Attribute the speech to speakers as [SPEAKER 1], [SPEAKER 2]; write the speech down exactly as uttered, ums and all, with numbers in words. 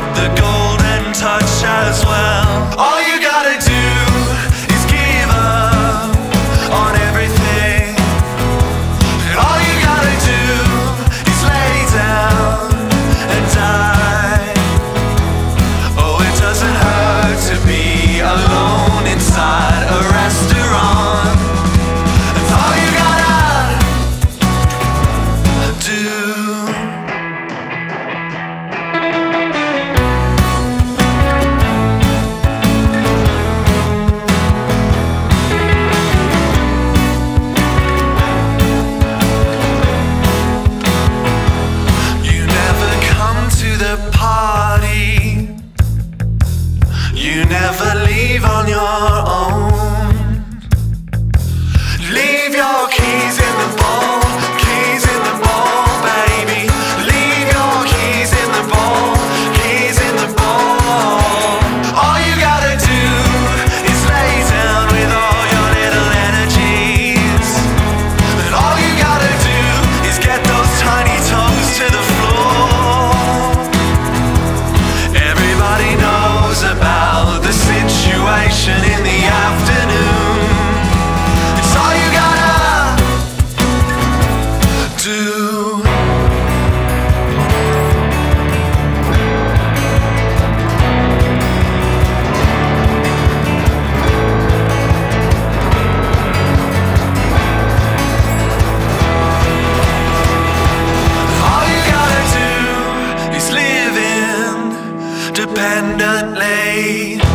[SPEAKER 1] the golden touch as well. All you gotta do is give up on everything, and all you gotta do is lay down and die. Oh, it doesn't hurt to be alone inside a restaurant. That's all you gotta do. Party, you never leave on your own. Leave your keys in the bowl, keys in the bowl, baby. Leave your keys in the bowl, keys in the bowl. All you gotta do is lay down with all your little energies, and all you gotta do is get those tiny toes to the floor. Everybody knows about the situation in the afternoon. It's all you gotta do. All you gotta do is live in dependently.